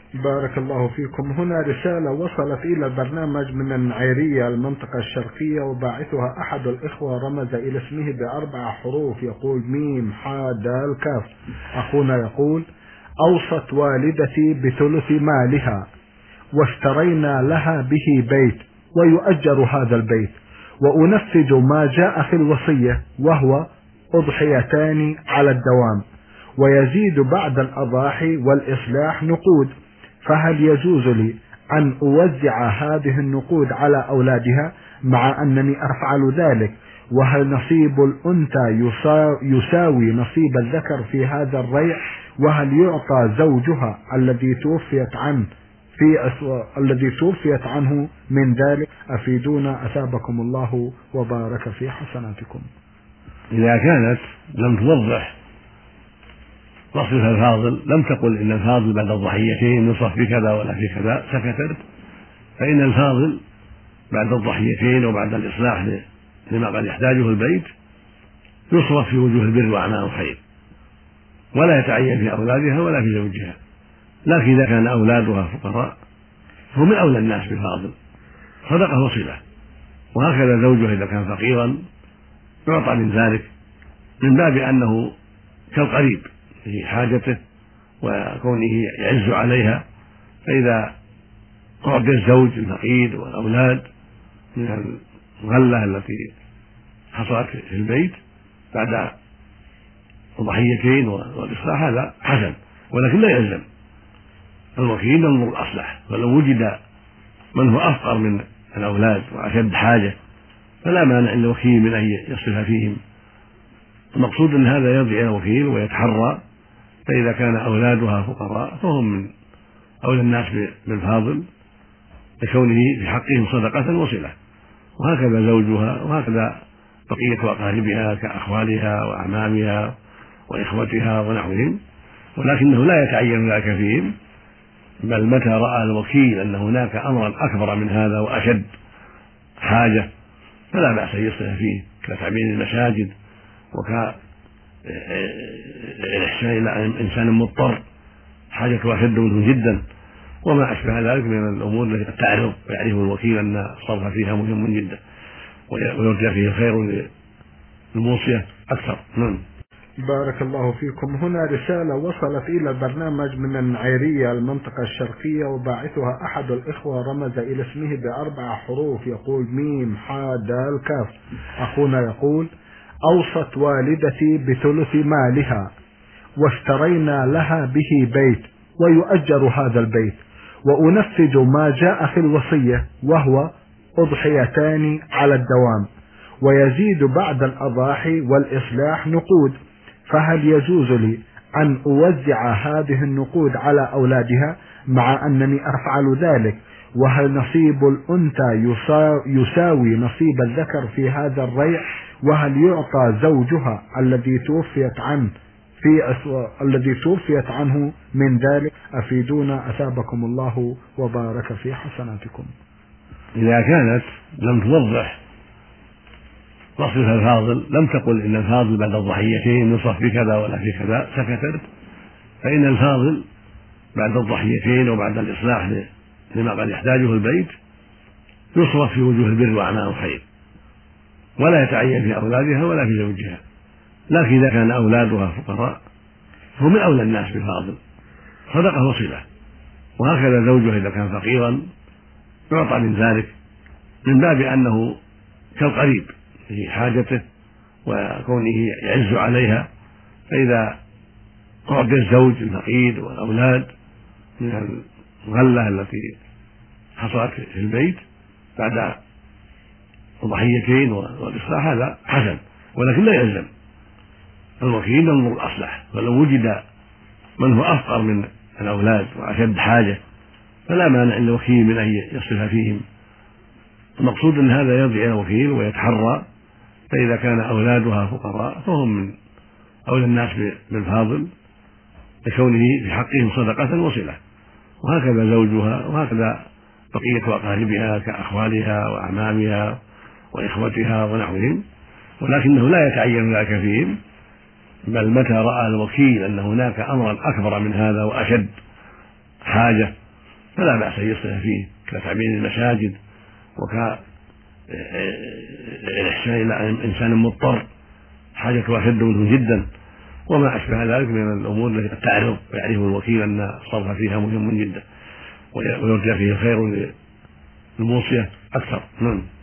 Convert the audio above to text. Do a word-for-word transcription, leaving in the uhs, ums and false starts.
بارك الله فيكم. هنا رسالة وصلت إلى البرنامج من النعيرية المنطقة الشرقية، وباعثها أحد الإخوة رمز إلى اسمه بأربع حروف، يقول ميم حا دال كاف. أخونا يقول: أوصت والدتي بثلث مالها واشترينا لها به بيت ويؤجر هذا البيت، وأنفذ ما جاء في الوصية وهو أضحيتان على الدوام، ويزيد بعد الأضاحي والإصلاح نقود، فهل يجوز لي أن أوزع هذه النقود على أولادها مع أنني أفعل ذلك؟ وهل نصيب الأنثى يساوي نصيب الذكر في هذا الريع؟ وهل يعطى زوجها الذي توفيت عنه في أسوأ الذي توفيت عنه من ذلك؟ أفيدونا أثابكم الله وبارك في حسناتكم. إذا كانت لم توضح وصفها الفاضل، لم تقل إن الفاضل بعد الضحيتين يصرف في كذا ولا في كذا، سكتت، فإن الفاضل بعد الضحيتين وبعد الإصلاح لما قد يحتاجه البيت يصرف في وجوه البر وأعمال الخير، ولا يتعين في أولادها ولا في زوجها. لكن إذا كان أولادها فقراء فهو من أولى الناس بالفاضل، صدقة وصلة. وهكذا زوجها إذا كان فقيرا يعطى من ذلك، من باب أنه كالقريب في حاجته وكونه يعز عليها. فإذا أعطي الزوج الفقير والأولاد من الغلة التي حصلت في البيت بعد الضحيتين والإصلاح هذا حسن، ولكن لا يلزم. الوكيل ينظر الأصلح، فلو وجد من هو أفقر من الأولاد وأشد حاجة فلا مانع للوكيل من أن يصرف فيهم. المقصود أن هذا يرجع إلى الوكيل ويتحرى، فإذا كان أولادها فقراء فهم من أولى الناس بالفاضل لكونه في حقهم صدقة وصلة. وهكذا زوجها، وهكذا بقية أقاربها كأخوالها وأعمامها وإخوتها ونحوهم، ولكنه لا يتعين ذلك فيهم، بل متى رأى الوكيل أن هناك أمرا أكبر من هذا وأشد حاجة فلا بأس أن يصرف فيه، كتعمير المساجد وكالإحسان إلى إنسان مضطر حاجته أشد منه جدا، وما أشبه ذلك من الأمور التي قد تعرض ويعرف الوكيل أن الصرف فيها مهم جدا ويرجى فيه الخير للموصية أكثر. نعم. بارك الله فيكم. هنا رسالة وصلت إلى البرنامج من النعيرية المنطقة الشرقية، وباعثها أحد الإخوة رمز إلى اسمه بأربع حروف، يقول ميم حا دال كاف. أخونا يقول: أوصت والدتي بثلث مالها واشترينا لها به بيت ويؤجر هذا البيت، وأنفذ ما جاء في الوصية وهو أضحيتان على الدوام، ويزيد بعد الأضاحي والإصلاح نقود، فهل يجوز لي أن أوزع هذه النقود على أولادها مع أنني أفعل ذلك؟ وهل نصيب الأنثى يساوي نصيب الذكر في هذا الريع؟ وهل يعطى زوجها الذي توفيت عنه في أسوأ الذي توفيت عنه من ذلك؟ أفيدونا أثابكم الله وبارك في حسناتكم. إذا كانت لم توضح وصفها الفاضل، لم تقل إن الفاضل بعد الضحيتين يصرف في كذا ولا في كذا، سكتت، فإن الفاضل بعد الضحيتين وبعد الإصلاح لما قد يحتاجه البيت يصرف في وجوه البر وأعمال الخير، ولا يتعين في أولادها ولا في زوجها. لكن إذا كان أولادها فقراء فهو من أولى الناس بالفاضل، صدقة وصلة. وهكذا زوجها إذا كان فقيرا يعطى من ذلك، من باب أنه كالقريب في حاجته وكونه يعز عليها. فإذا أعطي الزوج الفقير والأولاد من الغلة التي حصلت في البيت بعد الضحيتين والإصلاح هذا حسن، ولكن لا يلزم. الوكيل ينظر الأصلح، فلو وجد من هو أفقر من الأولاد وأشد حاجة فلا مانع للوكيل من أن يصرف فيهم. المقصود أن هذا يرجع إلى الوكيل ويتحرى، فإذا كان أولادها فقراء فهم من أولى الناس بالفاضل لكونه في حقهم صدقة وصلة. وهكذا زوجها، وهكذا بقية أقاربها كأخوالها وأعمامها وإخوتها ونحوهم، ولكنه لا يتعين ذلك فيهم، بل متى رأى الوكيل أن هناك أمرا أكبر من هذا وأشد حاجة فلا بأس أن يصلح فيه كتعمير المساجد وكالإحسان إلى إنسان مضطر حاجته أشد منه جدا وما أشبه ذلك من الأمور التي قد تعرض ويعرف الوكيل أن الصرف فيها مهم جدا ويرجى فيه الخير للموصية أكثر.